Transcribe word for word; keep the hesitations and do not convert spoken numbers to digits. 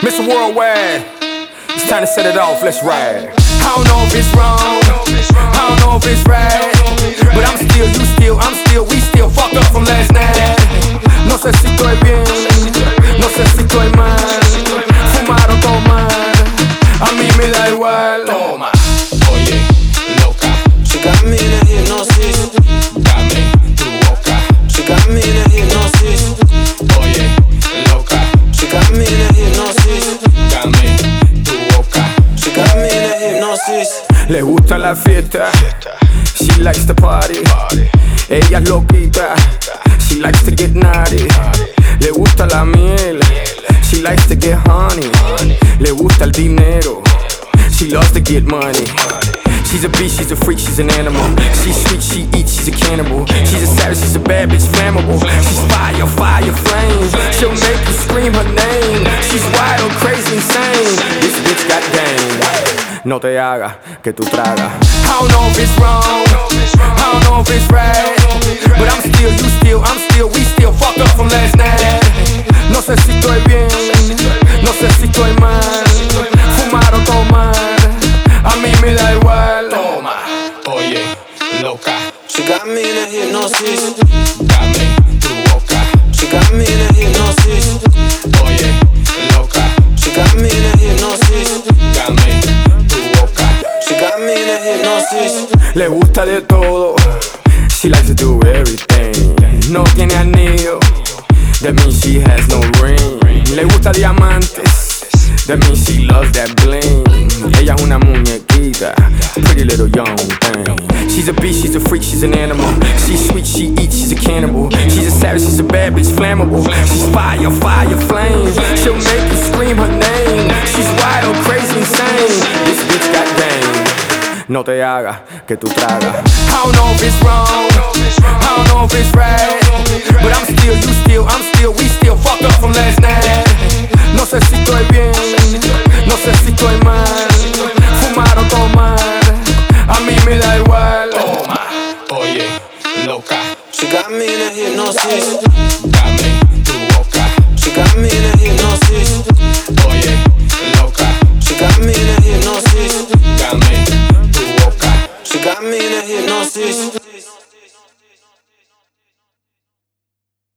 Mister Worldwide, it's time to set it off, let's ride. I don't know if it's wrong, I don't know if it's right, but I'm still, you still, I'm still, we still fucked up from last night. No sé si estoy bien, no sé si estoy mal, fumar o tomar, a mí me da igual. Toma, oye, loca, she got me in a hypnosis. Dame tu boca, she got me in a hypnosis. Oye, loca, she got me in a hypnosis. Dame tu boca, she got me in a hypnosis. Le gusta la fiesta, she likes to party. Ella es loquita, she likes to get naughty. Le gusta la miel, she likes to get honey. Le gusta el dinero, she loves to get money. She's a beast, she's a freak, she's an animal. She's sweet, she eats, she's a cannibal. She's a savage, she's a bad bitch, flammable. She's fire, fire, flame. She'll make you scream her name. She's wild, crazy, insane. This bitch got game. No te hagas, que tú tragas. I don't know if it's wrong, I don't know if it's right, but I'm still, you still, I'm still, we still fucked up from last night. No sé si estoy bien, no sé si estoy mal, fumar o tomar, a mí me da igual. Toma, oye, loca, she got me in a hypnosis. Dame tu boca, she got me in a hypnosis. Oye, loca, she got me in a hypnosis. Dame tu boca, she got me in a hypnosis. Le gusta de todo, she likes to do everything. No tiene anillo, that means she has no ring. Le gusta diamantes, that means she loves that bling. Ella es una muñequita, pretty little young thing. She's a beast, she's a freak, she's an animal. She's sweet, she eats, she's a cannibal. She's a savage, she's a bad bitch, flammable. She's fire, fire, flame. She'll make you scream her name. She's wild, crazy, insane. This bitch got game. No te hagas, que tú tragas. I don't know if it's wrong, I don't know if